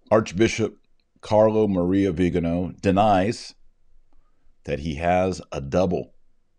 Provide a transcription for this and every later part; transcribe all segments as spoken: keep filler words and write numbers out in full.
Archbishop Carlo Maria Vigano denies that he has a double.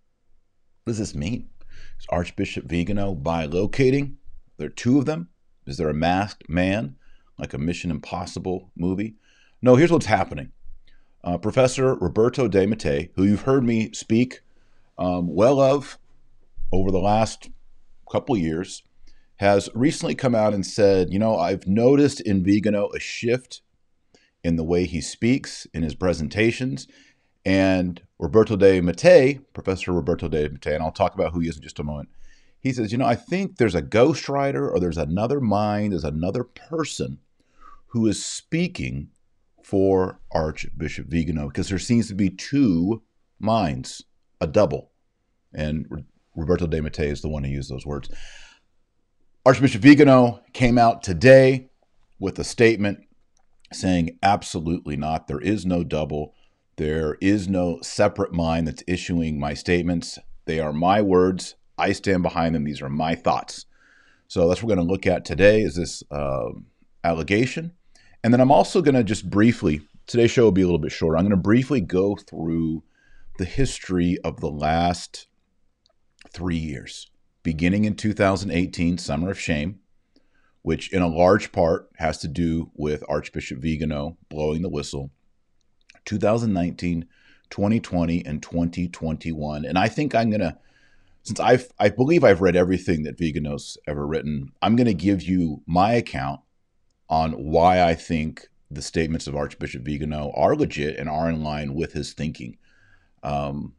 What does this mean? Is Archbishop Vigano bilocating? There are two of them? Is there a masked man, like a Mission Impossible movie? No, here's what's happening. Uh, Professor Roberto De Mattei, who you've heard me speak um, well of over the last couple years, has recently come out and said, you know, I've noticed in Vigano a shift in the way he speaks, in his presentations. And Roberto De Mattei, Professor Roberto De Mattei, and I'll talk about who he is in just a moment, he says, you know, I think there's a ghostwriter or there's another mind, there's another person who is speaking for Archbishop Vigano, because there seems to be two minds, a double. And Roberto De Mattei is the one who used those words. Archbishop Vigano came out today with a statement saying absolutely not. There is no double. There is no separate mind that's issuing my statements. They are my words. I stand behind them. These are my thoughts. So that's what we're going to look at today, is this uh, allegation. And then I'm also going to just briefly, today's show will be a little bit shorter. I'm going to briefly go through the history of the last three years, beginning in two thousand eighteen, Summer of Shame, which in a large part has to do with Archbishop Vigano blowing the whistle, two thousand nineteen, twenty twenty, and twenty twenty-one. And I think I'm going to, since I've, I believe I've read everything that Vigano's ever written, I'm going to give you my account on why I think the statements of Archbishop Vigano are legit and are in line with his thinking. Um,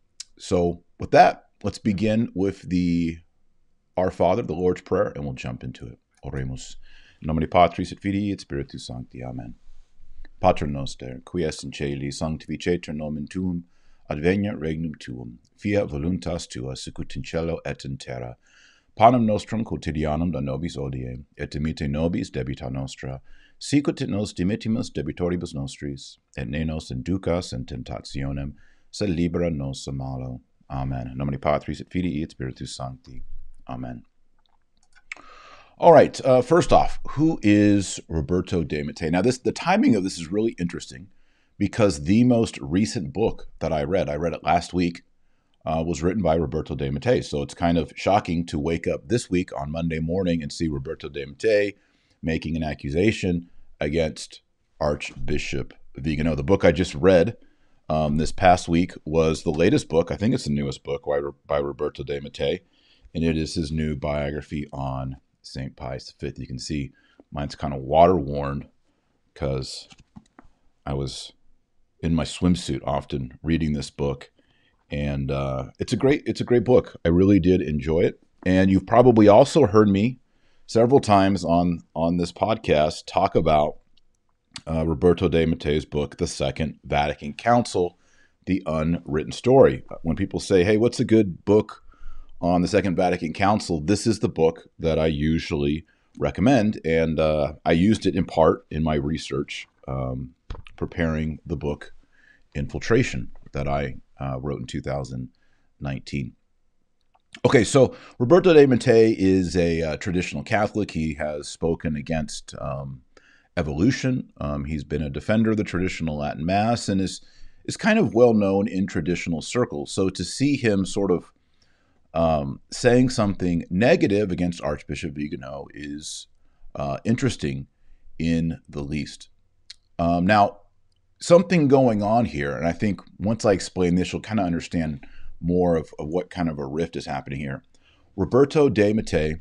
so with that, let's begin with the Our Father, the Lord's Prayer, and we'll jump into it. Oremus. In nomine Patris et Filii et Spiritus Sancti. Amen. Pater noster, qui es in caeli, sanctificetur nomen tuum, adveniat regnum tuum, fiat voluntas tua, sicut in cielo et in terra. Panem nostrum quotidianum da nobis odie, et dimitte nobis debita nostra, sicut et nos dimittimus debitoribus nostris, et ne nos inducas in tentationem, sed libera nos a malo. Amen. In nomine Patris et Filii et Spiritus Sancti. Amen. All right. Uh, first off, who is Roberto De Mattei? Now, this the timing of this is really interesting because the most recent book that I read, I read it last week, uh, was written by Roberto De Mattei. So it's kind of shocking to wake up this week on Monday morning and see Roberto De Mattei making an accusation against Archbishop Vigano. The book I just read um, this past week was the latest book. I think it's the newest book by, by Roberto De Mattei, and it is his new biography on Saint Pius the Fifth. You can see mine's kind of water-worn because I was in my swimsuit often reading this book, and uh, it's a great it's a great book. I really did enjoy it, and you've probably also heard me several times on on this podcast talk about uh, Roberto De Mattei's book, The Second Vatican Council: The Unwritten Story. When people say, "Hey, what's a good book on the Second Vatican Council?" this is the book that I usually recommend, and uh, I used it in part in my research um, preparing the book Infiltration that I uh, wrote in two thousand nineteen. Okay, so Roberto De Mattei is a uh, traditional Catholic. He has spoken against um, evolution. Um, he's been a defender of the traditional Latin Mass and is is kind of well known in traditional circles. So to see him sort of Um, saying something negative against Archbishop Vigano is uh, interesting in the least. Um, now, something going on here, and I think once I explain this, you'll kind of understand more of, of what kind of a rift is happening here. Roberto De Mattei,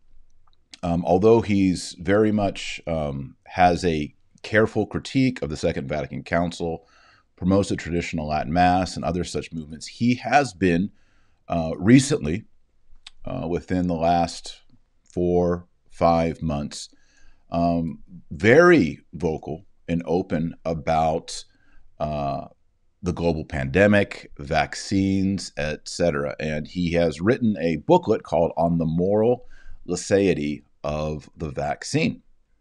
um, although he's very much um, has a careful critique of the Second Vatican Council, promotes the traditional Latin Mass and other such movements, he has been Uh, recently, uh, within the last four, five months, um, very vocal and open about uh, the global pandemic, vaccines, et cetera. And he has written a booklet called On the Moral Laicity of the Vaccine.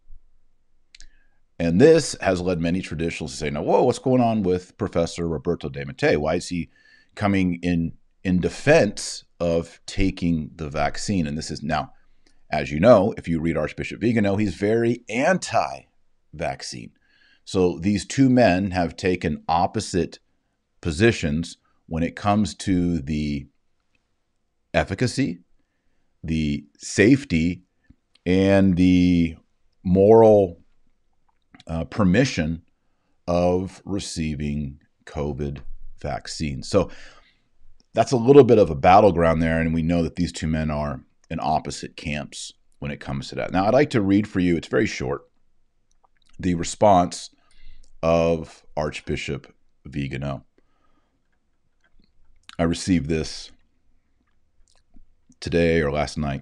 And this has led many traditionalists to say, now, whoa, what's going on with Professor Roberto De Mattei? Why is he coming in in defense of taking the vaccine? And this is now, as you know, if you read Archbishop Vigano, he's very anti vaccine. So these two men have taken opposite positions when it comes to the efficacy, the safety, and the moral uh, permission of receiving COVID vaccines. So that's a little bit of a battleground there, and we know that these two men are in opposite camps when it comes to that. Now, I'd like to read for you, it's very short, the response of Archbishop Vigano. I received this today or last night.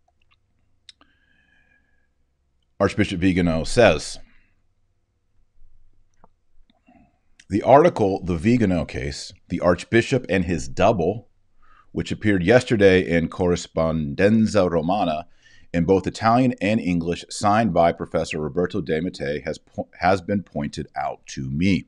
Archbishop Vigano says, the article, The Vigano Case, the Archbishop and His Double, which appeared yesterday in Corrispondenza Romana in both Italian and English, signed by Professor Roberto De Mattei, has, has been pointed out to me.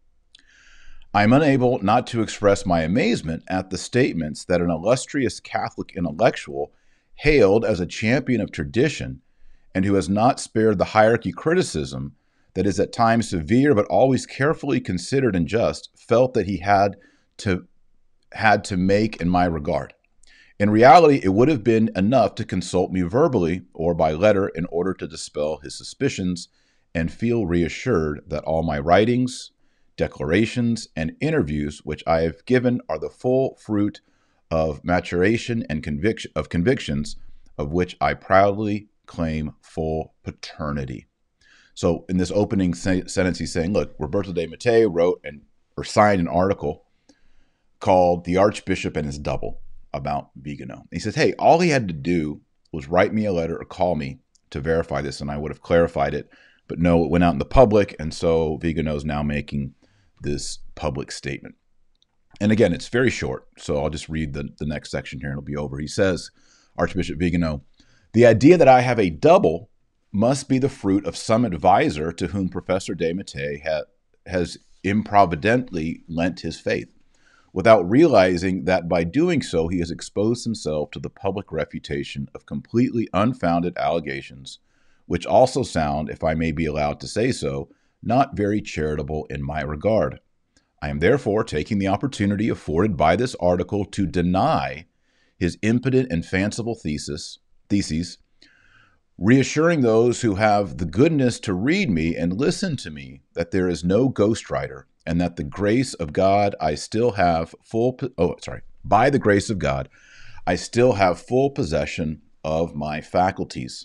I am unable not to express my amazement at the statements that an illustrious Catholic intellectual, hailed as a champion of tradition, and who has not spared the hierarchy criticism that is at times severe but always carefully considered and just, felt that he had to had to make in my regard. In reality, it would have been enough to consult me verbally or by letter in order to dispel his suspicions and feel reassured that all my writings, declarations, and interviews which I have given are the full fruit of maturation and conviction of convictions of which I proudly claim full paternity. So in this opening sentence, he's saying, look, Roberto De Mattei wrote and or signed an article called The Archbishop and His Double about Vigano. He says, hey, all he had to do was write me a letter or call me to verify this, and I would have clarified it. But no, it went out in the public, and so Vigano is now making this public statement. And again, it's very short, so I'll just read the, the next section here and it'll be over. He says, Archbishop Vigano, the idea that I have a double must be the fruit of some advisor to whom Professor De Mattei ha- has improvidently lent his faith, without realizing that by doing so he has exposed himself to the public refutation of completely unfounded allegations, which also sound, if I may be allowed to say so, not very charitable in my regard. I am therefore taking the opportunity afforded by this article to deny his impotent and fanciful thesis, theses, reassuring those who have the goodness to read me and listen to me that there is no ghostwriter, and that the grace of God I still have full, oh, sorry, by the grace of God, I still have full possession of my faculties.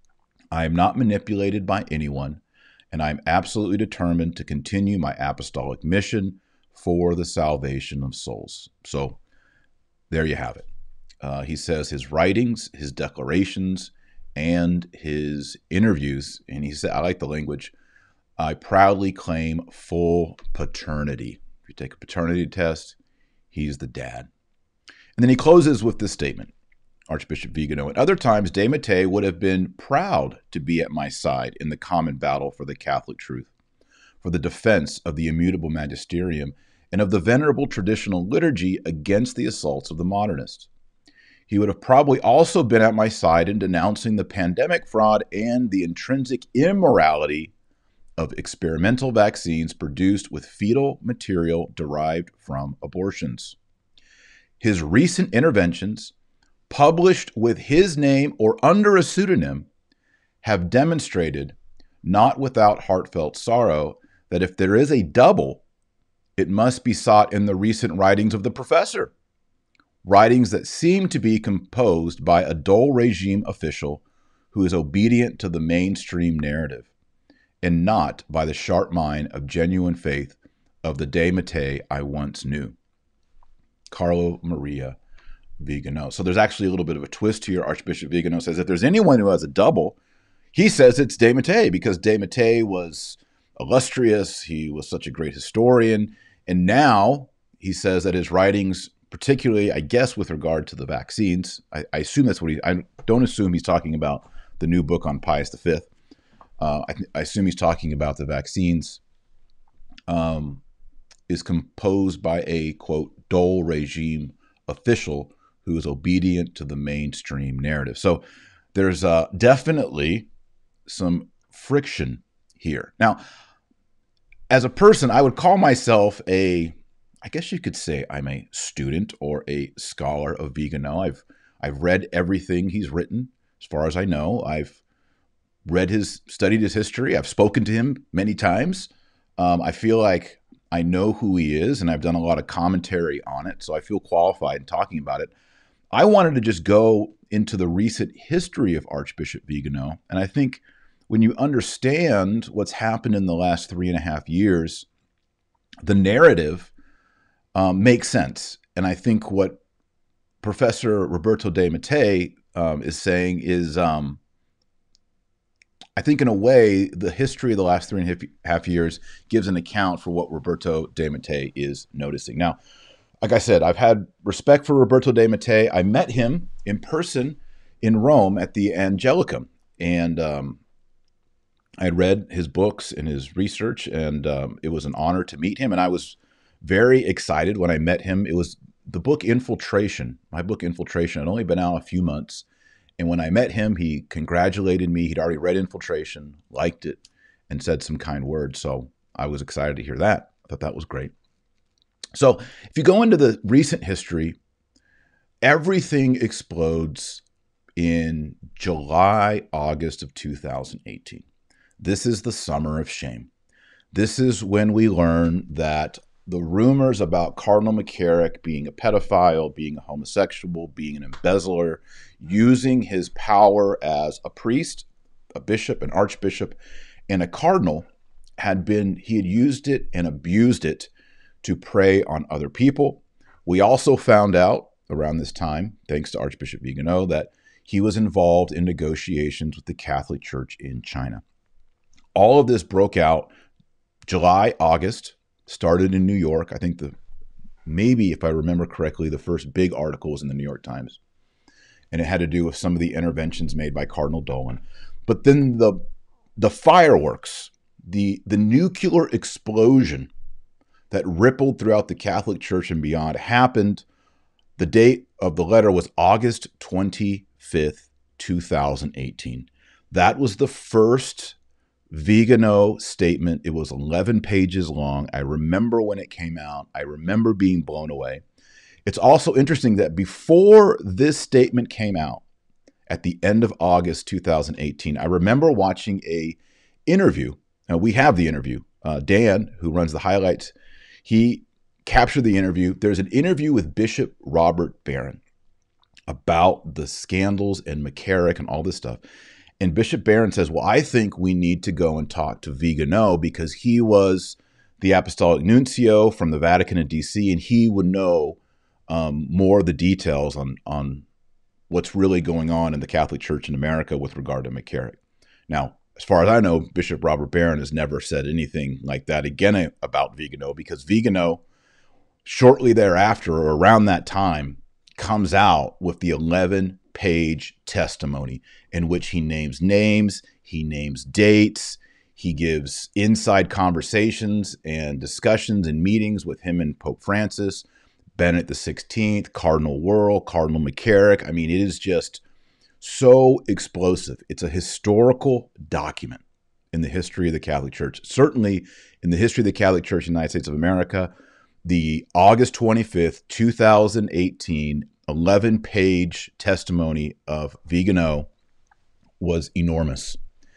I am not manipulated by anyone, and I am absolutely determined to continue my apostolic mission for the salvation of souls. So there you have it. Uh, he says his writings, his declarations, and his interviews, and he said, I like the language, I proudly claim full paternity. If you take a paternity test, he's the dad. And then he closes with this statement, Archbishop Vigano. At other times, De Mattei would have been proud to be at my side in the common battle for the Catholic truth, for the defense of the immutable magisterium, and of the venerable traditional liturgy against the assaults of the modernists. He would have probably also been at my side in denouncing the pandemic fraud and the intrinsic immorality of experimental vaccines produced with fetal material derived from abortions. His recent interventions, published with his name or under a pseudonym, have demonstrated, not without heartfelt sorrow, that if there is a double, it must be sought in the recent writings of the professor, writings that seem to be composed by a dull regime official who is obedient to the mainstream narrative, and not by the sharp mind of genuine faith of the De Mattei I once knew. Carlo Maria Vigano. So there's actually a little bit of a twist here. Archbishop Vigano says if there's anyone who has a double, he says it's De Mattei, because De Mattei was illustrious, he was such a great historian, and now he says that his writings, particularly, I guess, with regard to the vaccines, I, I assume that's what he, I don't assume he's talking about the new book on Pius the Fifth. Uh, I, I assume he's talking about the vaccines, um, is composed by a, quote, dull regime official who is obedient to the mainstream narrative. So there's uh, definitely some friction here. Now, as a person, I would call myself a, I guess you could say I'm a student or a scholar of Vigano. I've I've read everything he's written, as far as I know. I've read his, studied his history. I've spoken to him many times. Um, I feel like I know who he is, and I've done a lot of commentary on it, so I feel qualified in talking about it. I wanted to just go into the recent history of Archbishop Vigano, and I think when you understand what's happened in the last three and a half years, the narrative um, makes sense. And I think what Professor Roberto De Mattei um, is saying is, um, I think in a way, the history of the last three and a half years gives an account for what Roberto De Mattei is noticing. Now, like I said, I've had respect for Roberto De Mattei. I met him in person in Rome at the Angelicum, and um, I had read his books and his research, and um, it was an honor to meet him. And I was very excited when I met him. It was the book Infiltration. My book Infiltration had only been out a few months. And when I met him, he congratulated me. He'd already read Infiltration, liked it, and said some kind words. So I was excited to hear that. I thought that was great. So if you go into the recent history, everything explodes in July, August of two thousand eighteen. This is the summer of shame. This is when we learn that the rumors about Cardinal McCarrick being a pedophile, being a homosexual, being an embezzler, using his power as a priest, a bishop, an archbishop, and a cardinal had been, he had used it and abused it to prey on other people. We also found out around this time, thanks to Archbishop Vigano, that he was involved in negotiations with the Catholic Church in China. All of this broke out July, August, started in New York. I think the maybe, if I remember correctly, the first big article was in the New York Times. And it had to do with some of the interventions made by Cardinal Dolan. But then the the fireworks, the, the nuclear explosion that rippled throughout the Catholic Church and beyond happened. The date of the letter was August twenty-fifth, two thousand eighteen. That was the first Vigano statement. It was eleven pages long. I remember when it came out. I remember being blown away. It's also interesting that before this statement came out at the end of August two thousand eighteen, I remember watching a interview. Now, we have the interview. Uh, Dan, who runs the highlights, he captured the interview. There's an interview with Bishop Robert Barron about the scandals and McCarrick and all this stuff. And Bishop Barron says, well, I think we need to go and talk to Vigano because he was the apostolic nuncio from the Vatican in D C, and he would know um, more of the details on, on what's really going on in the Catholic Church in America with regard to McCarrick. Now, as far as I know, Bishop Robert Barron has never said anything like that again about Vigano, because Vigano, shortly thereafter or around that time, comes out with the eleven-page testimony in which he names names, he names dates, he gives inside conversations and discussions and meetings with him and Pope Francis, Benedict the sixteenth, Cardinal Wuerl, Cardinal McCarrick. I mean, it is just so explosive. It's a historical document in the history of the Catholic Church. Certainly in the history of the Catholic Church in the United States of America, the August twenty-fifth, two thousand eighteen, eleven-page testimony of Vigano was enormous.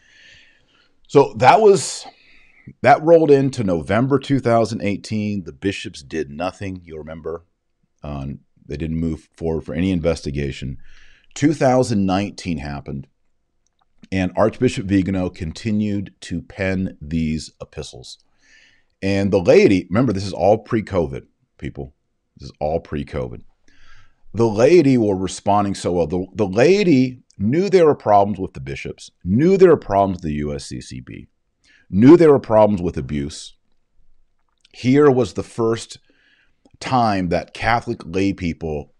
So that was, that rolled into November two thousand eighteen. The bishops did nothing, you'll remember. Um, they didn't move forward for any investigation. two thousand nineteen happened, and Archbishop Vigano continued to pen these epistles. And the laity, remember, this is all pre-COVID, people. This is all pre-COVID. The laity were responding so well. The, the laity knew there were problems with the bishops, knew there were problems with the U S C C B, knew there were problems with abuse. Here was the first time that Catholic lay people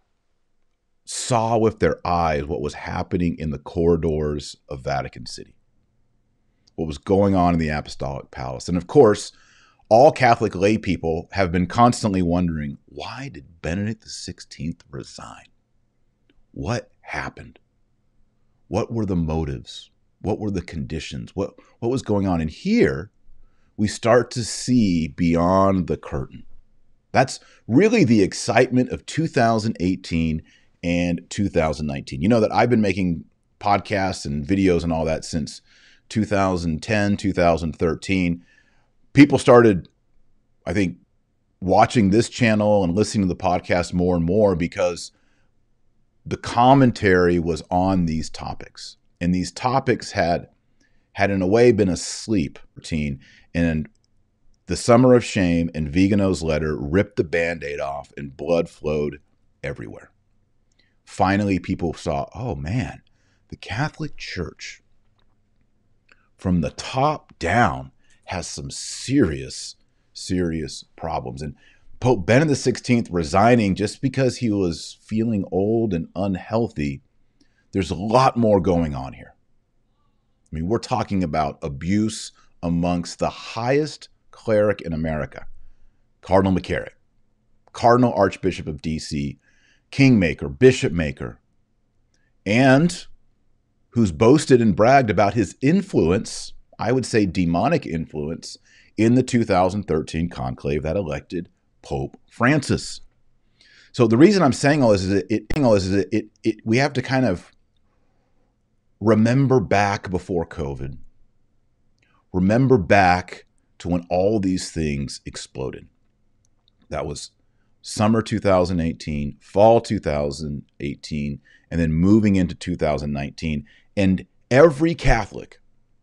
saw with their eyes what was happening in the corridors of Vatican City, what was going on in the Apostolic Palace. And of course, all Catholic lay people have been constantly wondering, why did Benedict the sixteenth resign? What happened? What were the motives? What were the conditions? What, what was going on? And here we start to see beyond the curtain. That's really the excitement of two thousand eighteen and two thousand nineteen. You know that I've been making podcasts and videos and all that since two thousand ten, two thousand thirteen. People started, I think, watching this channel and listening to the podcast more and more because the commentary was on these topics. And these topics had, had in a way been asleep routine. And the Summer of Shame and Vigano's letter ripped the Band-Aid off and blood flowed everywhere. Finally, people saw, oh man, the Catholic Church from the top down has some serious, serious problems. And Pope Benedict the sixteenth resigning just because he was feeling old and unhealthy, there's a lot more going on here. I mean, we're talking about abuse amongst the highest cleric in America, Cardinal McCarrick, Cardinal Archbishop of D C, Kingmaker, Bishop Maker, and who's boasted and bragged about his influence, I would say demonic influence, in the two thousand thirteen conclave that elected Pope Francis. So the reason I'm saying all this is that it, all this is that it, it, we have to kind of remember back before COVID, remember back to when all these things exploded. That was summer two thousand eighteen, fall two thousand eighteen, and then moving into two thousand nineteen. And every Catholic,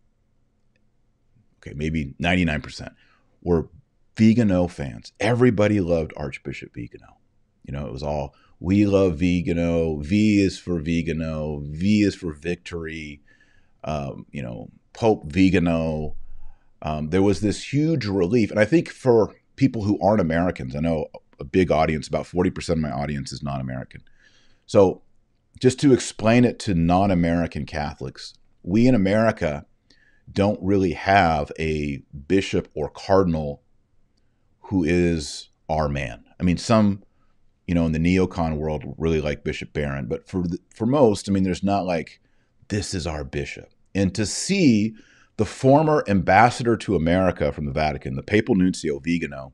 okay, maybe ninety-nine percent, were Vigano fans. Everybody loved Archbishop Vigano. You know, it was all, we love Vigano, V is for Vigano, V is for victory, um, you know, Pope Vigano. Um, there was this huge relief. And I think for people who aren't Americans, I know a big audience, about forty percent of my audience is non-American. So just to explain it to non-American Catholics, we in America don't really have a bishop or cardinal who is our man. I mean, some, you know, in the neocon world really like Bishop Barron, but for the, for most, I mean, there's not like, this is our bishop. And to see the former ambassador to America from the Vatican, the Papal Nuncio Vigano,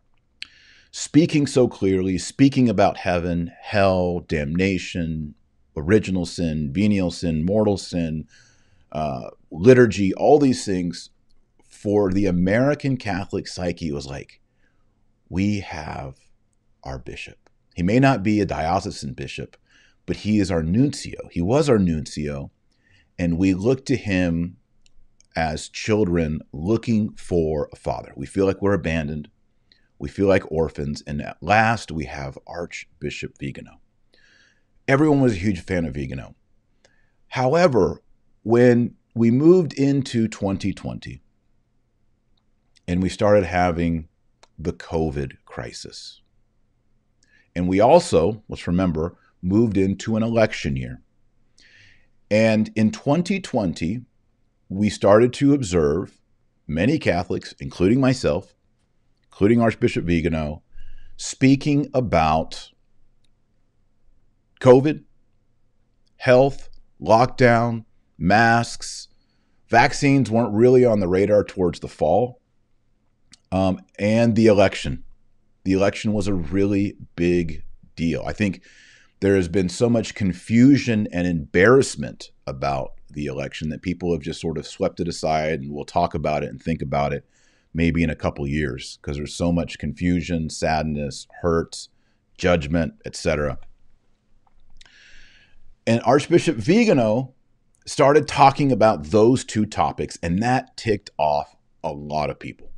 speaking so clearly, speaking about heaven, hell, damnation, original sin, venial sin, mortal sin, uh, liturgy, all these things, for the American Catholic psyche was like, we have our bishop. He may not be a diocesan bishop, but he is our nuncio. He was our nuncio, and we look to him as children looking for a father. We feel like we're abandoned. We feel like orphans. And at last, we have Archbishop Vigano. Everyone was a huge fan of Vigano. However, when we moved into twenty twenty and we started having the COVID crisis, and we also, let's remember, moved into an election year. And in twenty twenty, we started to observe many Catholics, including myself, including Archbishop Vigano, speaking about COVID, health, lockdown, masks. Vaccines weren't really on the radar towards the fall. Um, and the election. The election was a really big deal. I think there has been so much confusion and embarrassment about the election that people have just sort of swept it aside, and we'll talk about it and think about it maybe in a couple years, because there's so much confusion, sadness, hurt, judgment, et cetera. And Archbishop Vigano started talking about those two topics, and that ticked off a lot of people.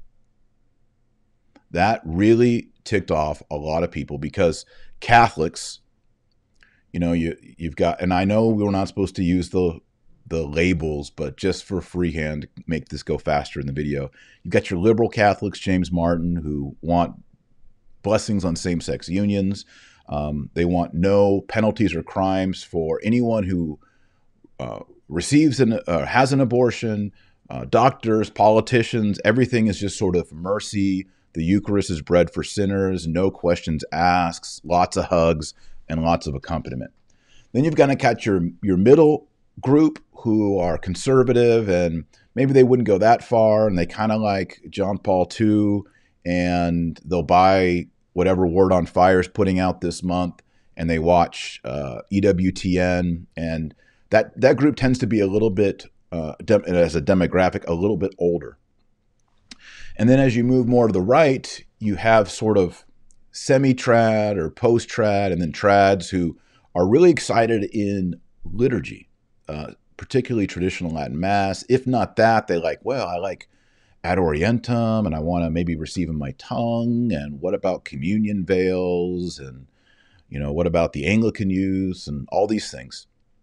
That really ticked off a lot of people because Catholics, you know, you, you've got, and I know we were not supposed to use the the labels, but just for freehand, make this go faster in the video. You've got your liberal Catholics, James Martin, who want blessings on same-sex unions. Um, they want no penalties or crimes for anyone who uh, receives an, uh, has an abortion, uh, doctors, politicians. Everything is just sort of mercy. The Eucharist is bread for sinners, no questions asked, lots of hugs, and lots of accompaniment. Then you've got to catch your, your middle group who are conservative, and maybe they wouldn't go that far, and they kind of like John Paul the Second, and they'll buy whatever Word on Fire is putting out this month, and they watch uh, E W T N, and that that group tends to be a little bit, uh, dem- as a demographic, a little bit older. And then as you move more to the right, you have sort of semi-trad or post-trad, and then trads who are really excited in liturgy, uh, particularly traditional Latin Mass. If not that, they like, well, I like Ad Orientem, and I want to maybe receive in my tongue, and what about communion veils, and, you know, what about the Anglican use, and all these things.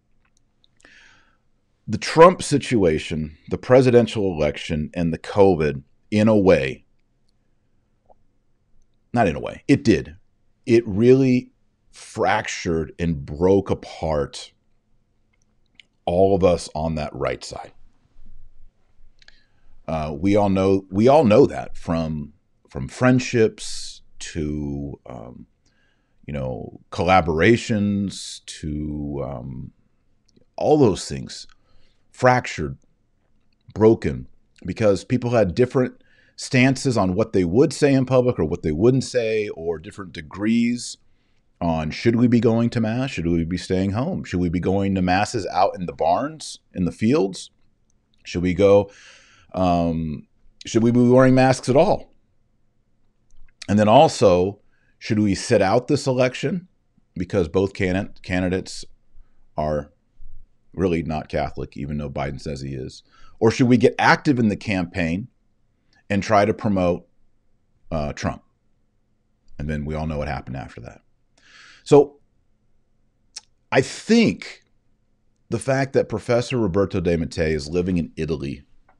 The Trump situation, the presidential election, and the COVID, in a way, not in a way, it did. It really fractured and broke apart all of us on that right side. Uh, we all know we all know that from from friendships to um, you know collaborations to um, all those things fractured, broken, because people had different stances on what they would say in public or what they wouldn't say, or different degrees on should we be going to Mass, should we be staying home, should we be going to Masses out in the barns, in the fields, should we go, um, should we be wearing masks at all? And then also, should we sit out this election because both candidate, candidates are really not Catholic, even though Biden says he is? Or should we get active in the campaign and try to promote uh, Trump? And then we all know what happened after that. So I think the fact that Professor Roberto De Mattei is living in Italy,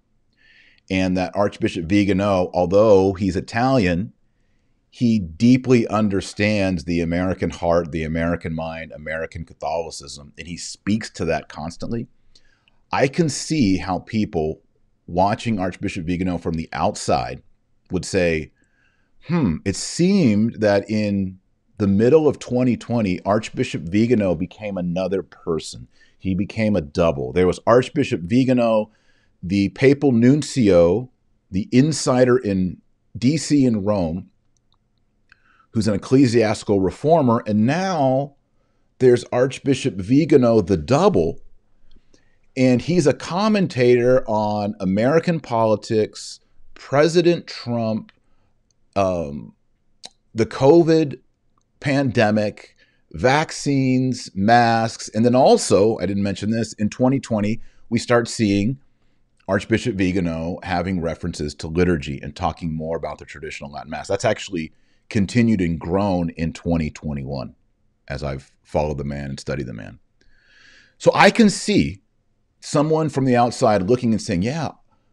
and that Archbishop Vigano, although he's Italian, he deeply understands the American heart, the American mind, American Catholicism, and he speaks to that constantly. I can see how people watching Archbishop Vigano from the outside would say, hmm, it seemed that in the middle of twenty twenty, Archbishop Vigano became another person. He became a double. There was Archbishop Vigano, the papal nuncio, the insider in D C and Rome, who's an ecclesiastical reformer, and now there's Archbishop Vigano, the double, and he's a commentator on American politics, President Trump, um, the COVID pandemic, vaccines, masks, and then also, I didn't mention this, in twenty twenty, we start seeing Archbishop Vigano having references to liturgy and talking more about the traditional Latin Mass. That's actually continued and grown in twenty twenty-one as I've followed the man and studied the man. So I can see someone from the outside looking and saying, yeah,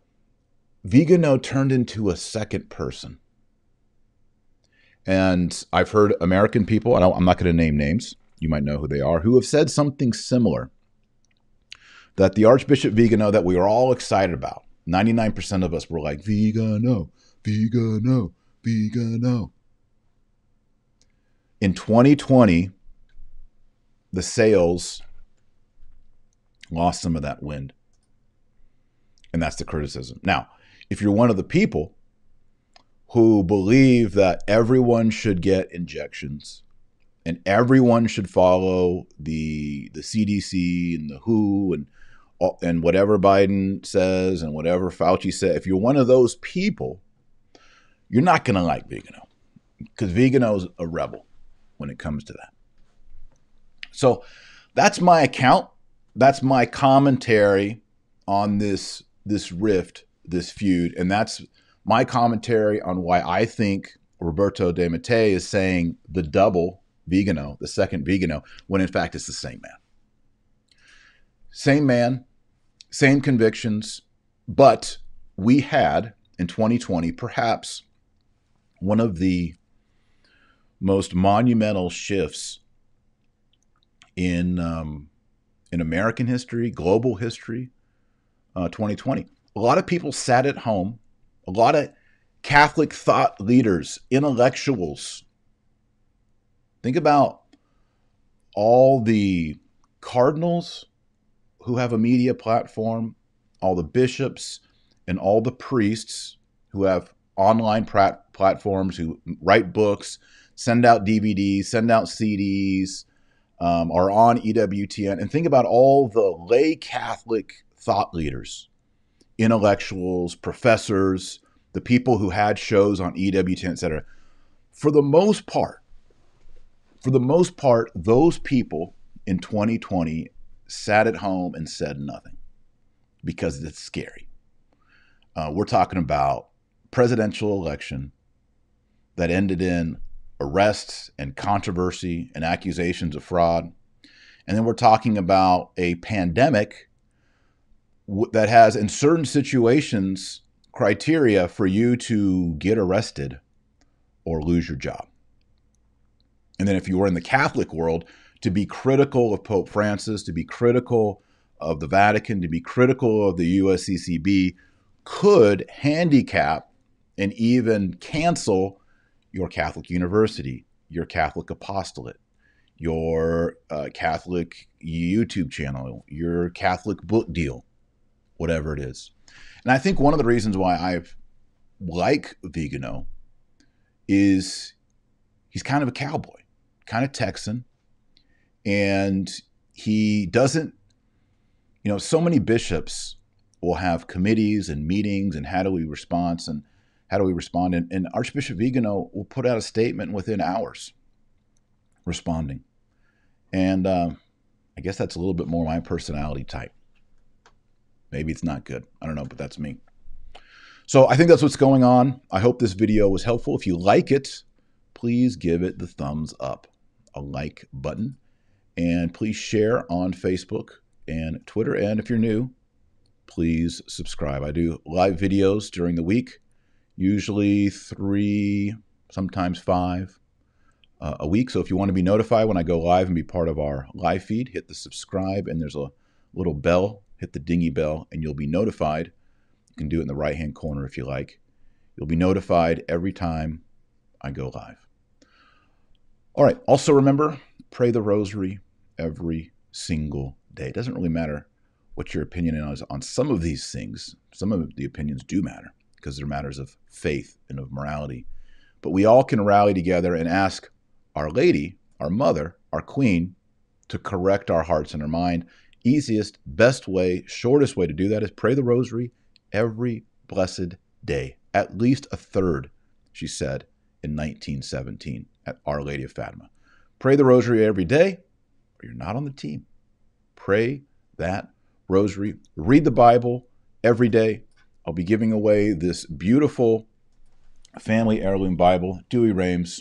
Vigano turned into a second person. And I've heard American people, and I'm not going to name names, you might know who they are, who have said something similar, that the Archbishop Vigano that we were all excited about, ninety-nine percent of us were like, Vigano, Vigano, Vigano. In twenty twenty, the sails lost some of that wind. And that's the criticism. Now, if you're one of the people who believe that everyone should get injections and everyone should follow the the C D C and the W H O and and whatever Biden says and whatever Fauci said, if you're one of those people, you're not going to like Vigano, because Vigano is a rebel when it comes to that. So that's my account. That's my commentary on this this rift, this feud, and that's my commentary on why I think Roberto De Mattei is saying the double Vigano, the second Vigano, when in fact it's the same man. Same man, same convictions, but we had in twenty twenty perhaps one of the most monumental shifts in um, in American history, global history, uh, twenty twenty. A lot of people sat at home. A lot of Catholic thought leaders, intellectuals. Think about all the cardinals who have a media platform, all the bishops and all the priests who have online prat- platforms, who write books, send out D V Ds, send out C Ds, um, are on E W T N. And think about all the lay Catholic thought leaders, intellectuals, professors, the people who had shows on E W T N, et cetera. For the most part, for the most part, those people in twenty twenty sat at home and said nothing because it's scary. Uh, we're talking about presidential election that ended in arrests and controversy and accusations of fraud. And then we're talking about a pandemic w- that has, in certain situations, criteria for you to get arrested or lose your job. And then if you were in the Catholic world, to be critical of Pope Francis, to be critical of the Vatican, to be critical of the U S C C B could handicap and even cancel your Catholic university, your Catholic apostolate, your uh, Catholic YouTube channel, your Catholic book deal, whatever it is. And I think one of the reasons why I like Vigano is he's kind of a cowboy, kind of Texan, and he doesn't, you know, so many bishops will have committees and meetings and how do we respond and how do we respond? And, and Archbishop Vigano will put out a statement within hours responding. And uh, I guess that's a little bit more my personality type. Maybe it's not good. I don't know, but that's me. So I think that's what's going on. I hope this video was helpful. If you like it, please give it the thumbs up, a like button, and please share on Facebook and Twitter. And if you're new, please subscribe. I do live videos during the week, usually three, sometimes five uh, a week. So if you want to be notified when I go live and be part of our live feed, hit the subscribe, and there's a little bell. Hit the dingy bell, and you'll be notified. You can do it in the right-hand corner if you like. You'll be notified every time I go live. All right. Also remember, pray the rosary every single day. It doesn't really matter what your opinion is on some of these things. Some of the opinions do matter because they're matters of faith and of morality. But we all can rally together and ask Our Lady, our Mother, our Queen, to correct our hearts and our mind. Easiest, best way, shortest way to do that is pray the rosary every blessed day. At least a third, she said in nineteen seventeen at Our Lady of Fatima. Pray the rosary every day, or you're not on the team. Pray that rosary. Read the Bible every day. I'll be giving away this beautiful family heirloom Bible, Douay-Rheims,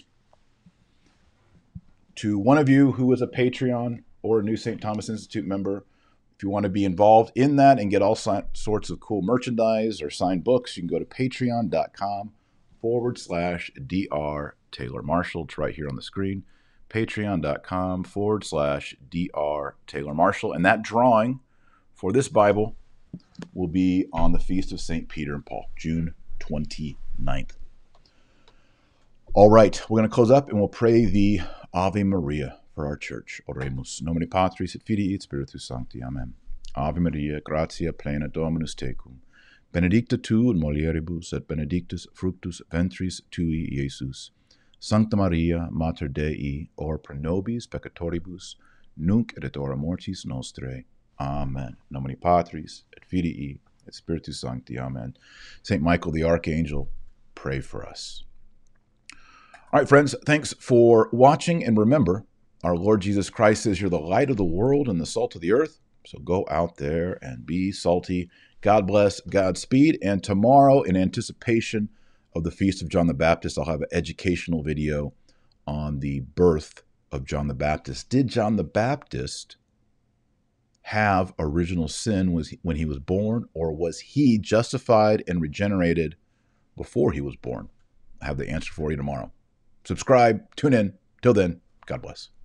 to one of you who is a Patreon or a New Saint Thomas Institute member. If you want to be involved in that and get all sorts of cool merchandise or signed books, you can go to patreon.com forward slash Dr. Taylor Marshall. It's right here on the screen. Patreon.com forward slash Dr. Taylor Marshall. And that drawing for this Bible will be on the Feast of Saint Peter and Paul, June twenty-ninth. All right, we're going to close up and we'll pray the Ave Maria for our church. Oremus. Nomine Patris et Filii et Spiritus Sancti. Amen. Ave Maria, gratia plena Dominus tecum. Benedicta tu in mulieribus et benedictus fructus ventris tui, Iesus. Sancta Maria, Mater Dei, ora pro nobis peccatoribus, nunc et hora mortis nostrae. Amen. Nomine Patris et Filii et Spiritus Sancti. Amen. Saint Michael the Archangel, pray for us. All right, friends, thanks for watching. And remember, our Lord Jesus Christ says you're the light of the world and the salt of the earth. So go out there and be salty. God bless, Godspeed. And tomorrow, in anticipation of the Feast of John the Baptist, I'll have an educational video on the birth of John the Baptist. Did John the Baptist have original sin was he, when he was born, or was he justified and regenerated before he was born? I have the answer for you tomorrow. Subscribe, tune in. Till then, God bless.